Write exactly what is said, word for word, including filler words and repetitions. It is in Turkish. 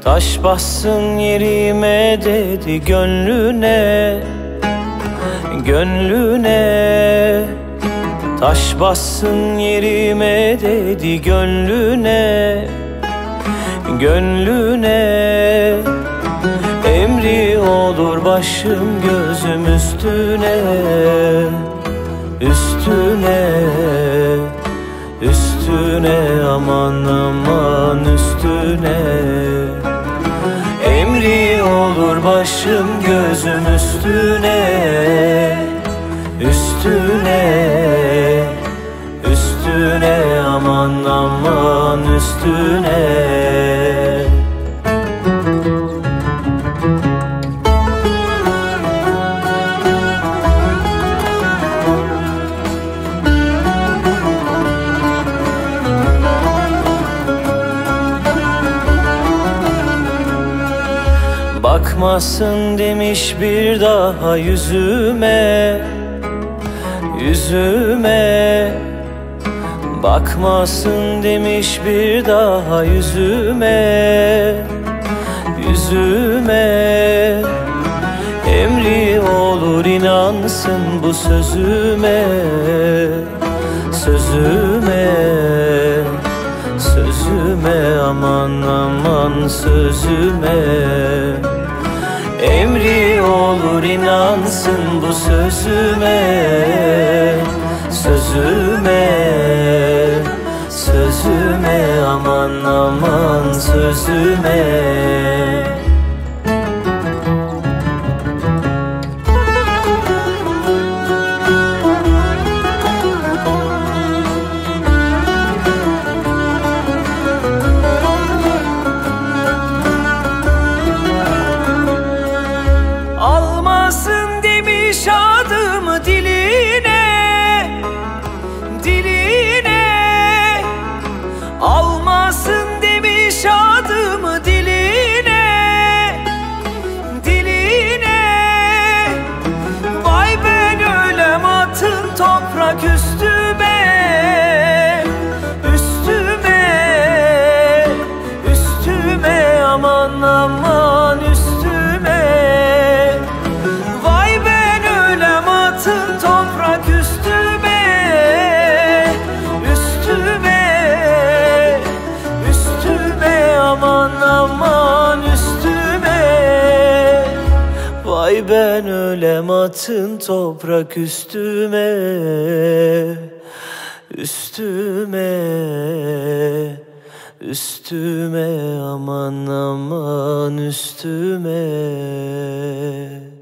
Taş bassın yerime dedi gönlüne, gönlüne. Taş bassın yerime dedi gönlüne, gönlüne. Emri olur başım gözüm üstüne, üstüne, üstüne, aman aman üstüne. Emri olur başım gözüm üstüne, üstüne, üstüne, aman aman üstüne. Bakmasın demiş bir daha yüzüme, yüzüme. Bakmasın demiş bir daha yüzüme, yüzüme. Emri olur inansın bu sözüme, sözüme, sözüme, aman aman sözüme. Emri olur inansın bu sözüme, sözüme, sözüme, aman aman sözüme. Almasın demiş adımı diline, diline. Almasın demiş adımı diline, diline. Vay ben ölem atın toprak üstüme, üstüme, üstüme, aman aman üstüme. Toprak üstüme, üstüme, üstüme, aman aman üstüme. Vay ben ölem atın toprak üstüme, üstüme, üstüme, aman aman üstüme.